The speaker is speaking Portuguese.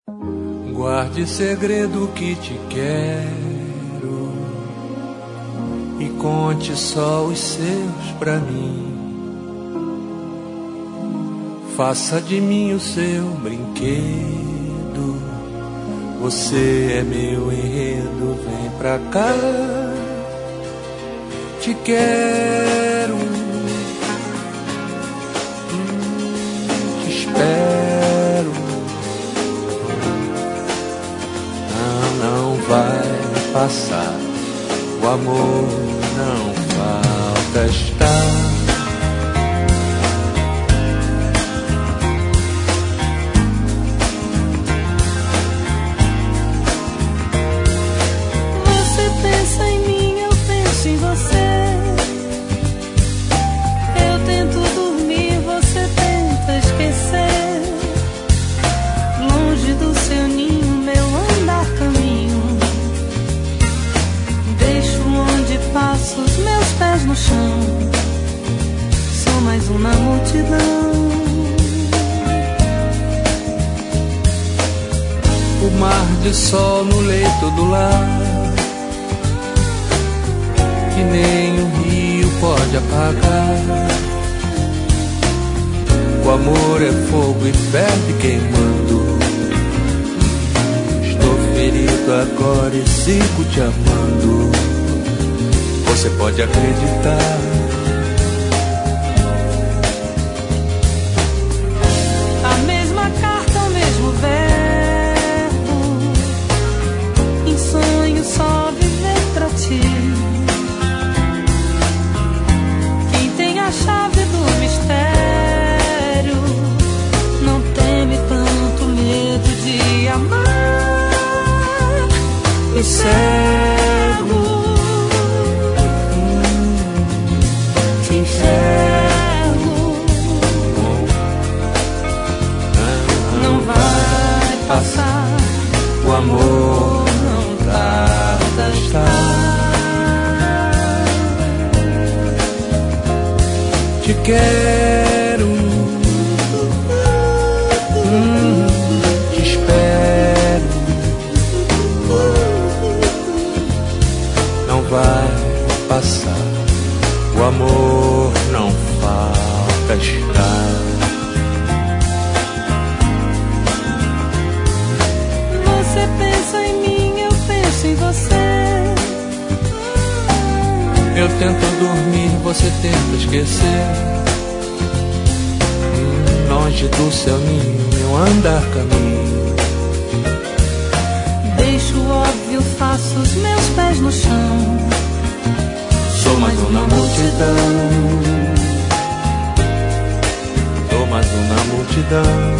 Guarde segredo que te quero e conte só os seus pra mim. Faça de mim o seu brinquedo. Você é meu enredo, vem pra cá. Te quero, te espero. Não vai passar, o amor não falta estar. No chão, sou mais uma multidão. O mar de sol no leito do lar, que nem o rio pode apagar. O amor é fogo e ferve queimando. Estou ferido agora e sigo te amando. Você pode acreditar. A mesma carta, o mesmo verbo. Em sonho só viver pra ti. Quem tem a chave do mistério não teme tanto medo de amar. E cego não vai passar, o amor não tarda a estar. Te quero, te espero. Não vai passar, o amor não falta estar. Você pensa em mim, eu penso em você. Eu tento dormir, você tenta esquecer. Longe do seu ninho, eu andar caminho. Deixo o óbvio, faço os meus pés no chão. Sou mais uma multidão. Sou mais uma multidão.